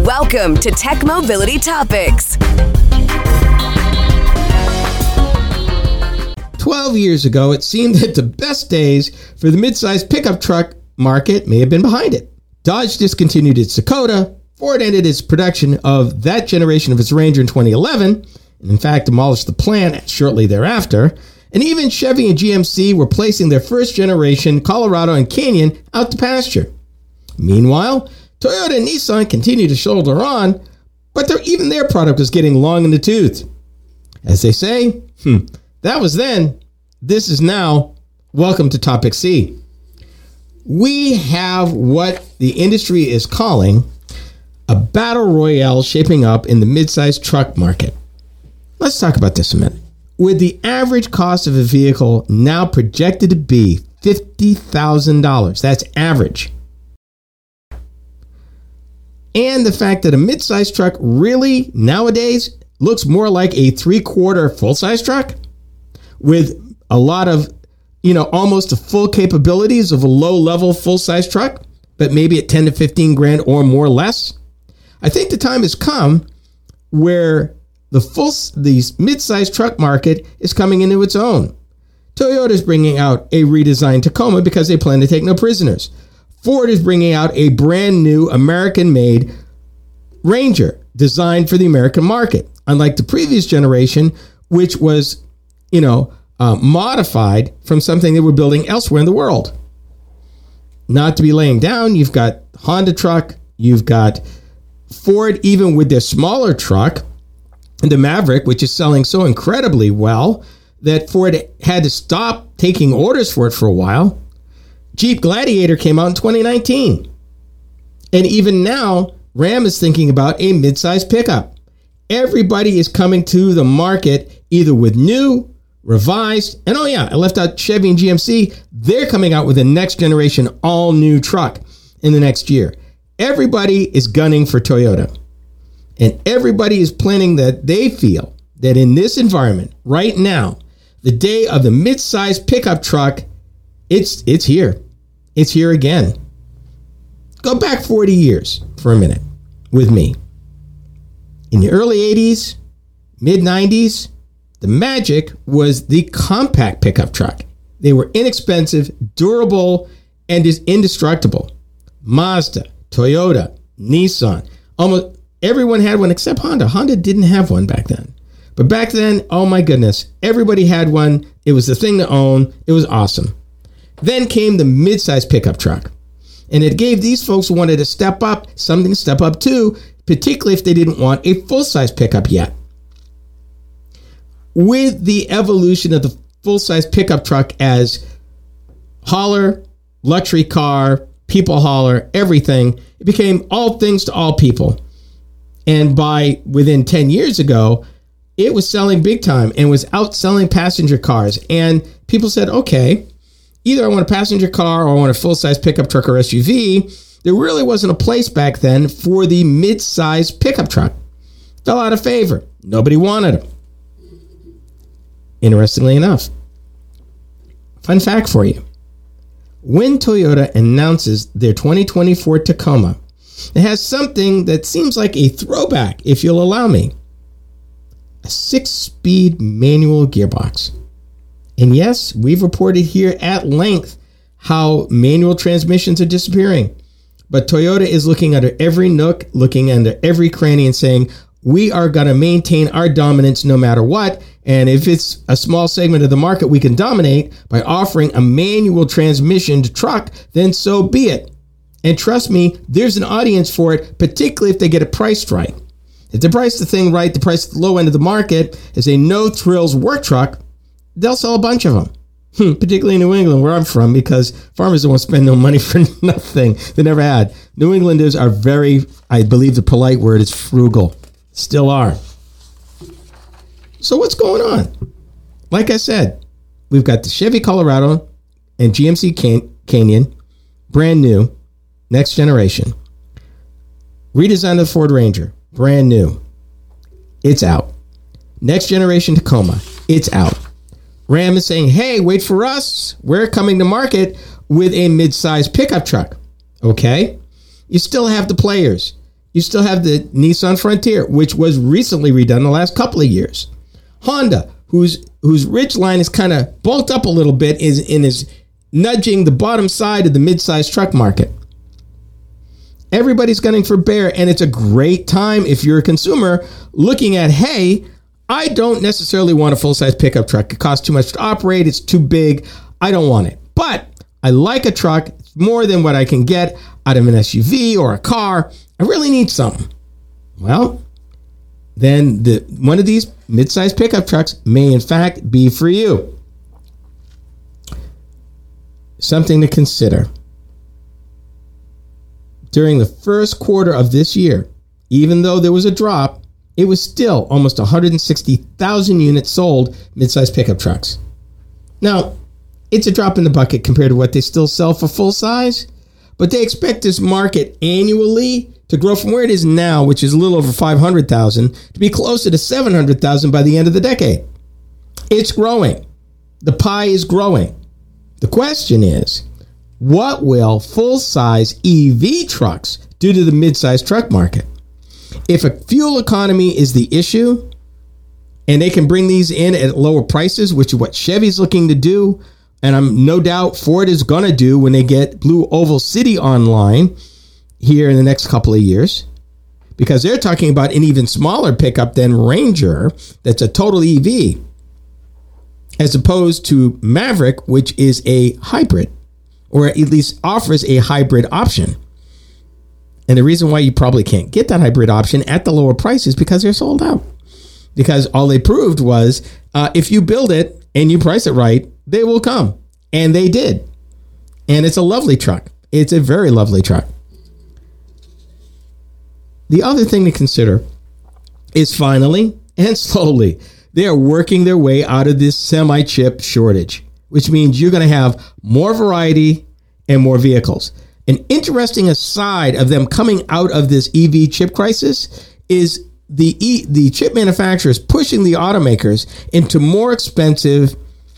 Welcome to Tech Mobility Topics. 12 years ago, it seemed that the best days for the midsize pickup truck market may have been behind it. Dodge discontinued its Dakota, Ford ended its production of that generation of its Ranger in 2011, and in fact demolished the plant shortly thereafter, and even Chevy and GMC were placing their first generation Colorado and Canyon out to pasture. Meanwhile, Toyota and Nissan continued to shoulder on, but even their product was getting long in the tooth. As they say, that was then, this is now. Welcome to Topic C. We have what the industry is calling a battle royale shaping up in the midsize truck market. Let's talk about this a minute. With the average cost of a vehicle now projected to be $50,000, that's average. And the fact that a midsize truck really nowadays looks more like a 3/4 full-size truck with a lot of, almost the full capabilities of a low-level full-size truck, but maybe at 10 to 15 grand or more less. I think the time has come where the mid-size truck market is coming into its own. Toyota is bringing out a redesigned Tacoma because they plan to take no prisoners. Ford is bringing out a brand new American-made Ranger designed for the American market, unlike the previous generation, which was, modified from something they were building elsewhere in the world. Not to be laying down, you've got Honda truck, you've got Ford, even with their smaller truck, the Maverick, which is selling so incredibly well that Ford had to stop taking orders for it for a while. Jeep Gladiator came out in 2019. And even now, Ram is thinking about a midsize pickup. Everybody is coming to the market either with new, revised, and I left out Chevy and GMC. They're coming out with a next generation all new truck in the next year. Everybody is gunning for Toyota. And everybody is planning that they feel that in this environment right now, the day of the mid-size pickup truck, it's here. It's here again. Go back 40 years for a minute with me. In the early 80s, mid-90s, the magic was the compact pickup truck. They were inexpensive, durable, and indestructible. Mazda, Toyota, Nissan, almost everyone had one except Honda. Honda didn't have one back then. But back then, oh my goodness, everybody had one. It was the thing to own. It was awesome. Then came the midsize pickup truck. And it gave these folks who wanted to step up something to step up to, particularly if they didn't want a full-size pickup yet. With the evolution of the full-size pickup truck as hauler, luxury car, people hauler, everything, it became all things to all people. And within 10 years ago, it was selling big time and was outselling passenger cars. And people said, okay, either I want a passenger car or I want a full-size pickup truck or SUV. There really wasn't a place back then for the mid-size pickup truck. Fell out of favor. Nobody wanted them. Interestingly enough, fun fact for you. When Toyota announces their 2024 Tacoma, it has something that seems like a throwback, if you'll allow me. A 6-speed manual gearbox. And yes, we've reported here at length how manual transmissions are disappearing. But Toyota is looking under every nook, looking under every cranny and saying, we are going to maintain our dominance no matter what. And if it's a small segment of the market we can dominate by offering a manual transmissioned truck, then so be it. And trust me, there's an audience for it, particularly if they get it priced right. If they price the thing right, the price at the low end of the market is a no-thrills work truck, they'll sell a bunch of them. Particularly in New England, where I'm from, because farmers don't want to spend no money for nothing. They never had. New Englanders are very, I believe the polite word is frugal. Still are. So what's going on? Like I said, we've got the Chevy Colorado and GMC Canyon, brand new, next generation. Redesign of the Ford Ranger, brand new. It's out. Next generation Tacoma, it's out. Ram is saying, hey, wait for us. We're coming to market with a mid-size pickup truck. Okay? You still have the players. You still have the Nissan Frontier, which was recently redone the last couple of years. Honda, whose Ridgeline is kind of bulked up a little bit, is nudging the bottom side of the mid-sized truck market. Everybody's gunning for Bear, and it's a great time if you're a consumer looking at, hey, I don't necessarily want a full-size pickup truck. It costs too much to operate. It's too big. I don't want it. But I like a truck. It's more than what I can get out of an SUV or a car. I really need something. Well, then one of these mid-sized pickup trucks may in fact be for you. Something to consider. During the first quarter of this year, even though there was a drop, it was still almost 160,000 units sold mid-sized pickup trucks. Now, it's a drop in the bucket compared to what they still sell for full size, but they expect this market annually to grow from where it is now, which is a little over 500,000, to be closer to 700,000 by the end of the decade. It's growing. The pie is growing. The question is, what will full-size EV trucks do to the mid-size truck market? If a fuel economy is the issue, and they can bring these in at lower prices, which is what Chevy's looking to do, and I'm no doubt Ford is going to do when they get Blue Oval City online here in the next couple of years, because they're talking about an even smaller pickup than Ranger that's a total EV, as opposed to Maverick, which is a hybrid, or at least offers a hybrid option. And the reason why you probably can't get that hybrid option at the lower price is because they're sold out. Because all they proved was if you build it and you price it right, they will come. And they did. And it's a lovely truck. It's a very lovely truck. The other thing to consider is finally and slowly, they are working their way out of this semi-chip shortage, which means you're going to have more variety and more vehicles. An interesting aside of them coming out of this EV chip crisis is the chip manufacturers pushing the automakers into more expensive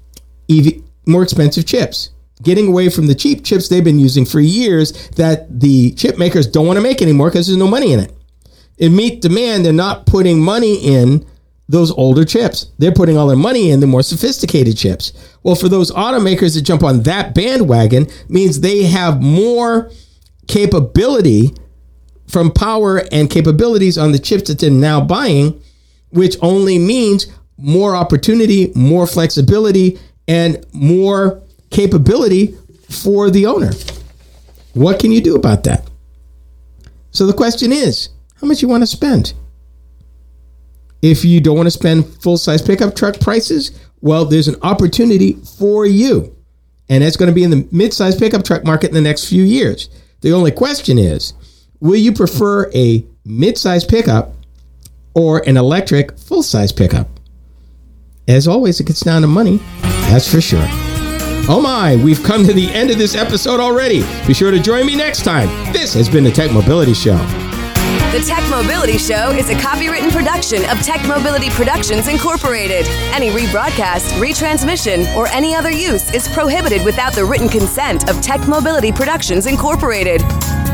chips, getting away from the cheap chips they've been using for years that the chip makers don't want to make anymore because there's no money in it. In meet demand, they're not putting money in those older chips. They're putting all their money in the more sophisticated chips. Well, for those automakers that jump on that bandwagon means they have more capability from power and capabilities on the chips that they're now buying, which only means more opportunity, more flexibility, and more capability for the owner. What can you do about that? So the question is, how much you want to spend? If you don't want to spend full-size pickup truck prices, well, there's an opportunity for you. And that's going to be in the mid-size pickup truck market in the next few years. The only question is, will you prefer a mid-size pickup or an electric full-size pickup? As always, it gets down to money, that's for sure. Oh my, we've come to the end of this episode already. Be sure to join me next time. This has been the Tech Mobility Show. The Tech Mobility Show is a copywritten production of Tech Mobility Productions Incorporated. Any rebroadcast, retransmission, or any other use is prohibited without the written consent of Tech Mobility Productions Incorporated.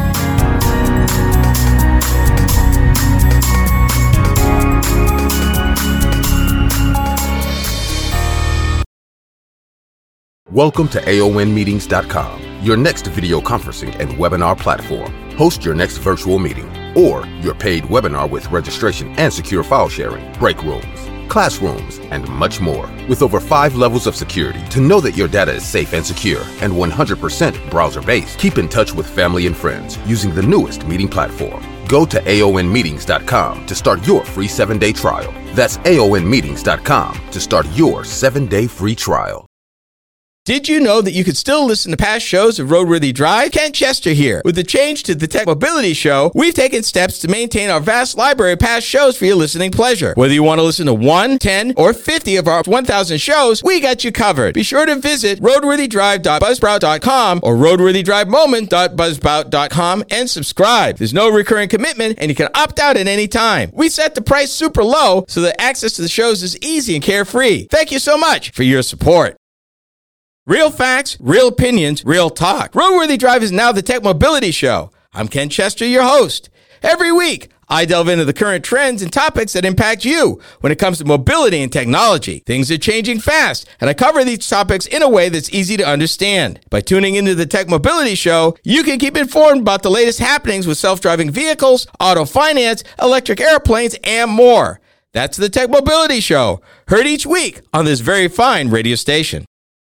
Welcome to AONmeetings.com, your next video conferencing and webinar platform. Host your next virtual meeting or your paid webinar with registration and secure file sharing, break rooms, classrooms, and much more. With over 5 levels of security to know that your data is safe and secure and 100% browser-based. Keep in touch with family and friends using the newest meeting platform. Go to AONmeetings.com to start your free 7-day trial. That's AONmeetings.com to start your 7-day free trial. Did you know that you could still listen to past shows of Roadworthy Drive? Kent Chester here. With the change to the Tech Mobility Show, we've taken steps to maintain our vast library of past shows for your listening pleasure. Whether you want to listen to 1, 10, or 50 of our 1,000 shows, we got you covered. Be sure to visit roadworthydrive.buzzsprout.com or roadworthydrivemoment.buzzsprout.com and subscribe. There's no recurring commitment, and you can opt out at any time. We set the price super low so that access to the shows is easy and carefree. Thank you so much for your support. Real facts, real opinions, real talk. Roadworthy Drive is now the Tech Mobility Show. I'm Ken Chester, your host. Every week, I delve into the current trends and topics that impact you when it comes to mobility and technology. Things are changing fast, and I cover these topics in a way that's easy to understand. By tuning into the Tech Mobility Show, you can keep informed about the latest happenings with self-driving vehicles, auto finance, electric airplanes, and more. That's the Tech Mobility Show, heard each week on this very fine radio station.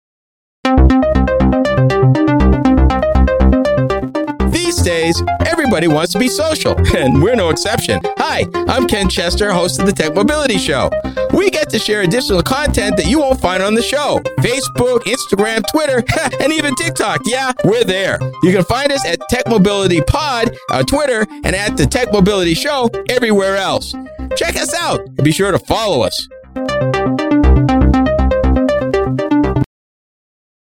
These days, everybody wants to be social, and we're no exception. Hi, I'm Ken Chester, host of the Tech Mobility Show. We get to share additional content that you won't find on the show. Facebook, Instagram, Twitter, and even TikTok. Yeah, we're there. You can find us at Tech Mobility Pod on Twitter and at the Tech Mobility Show everywhere else. Check us out and be sure to follow us.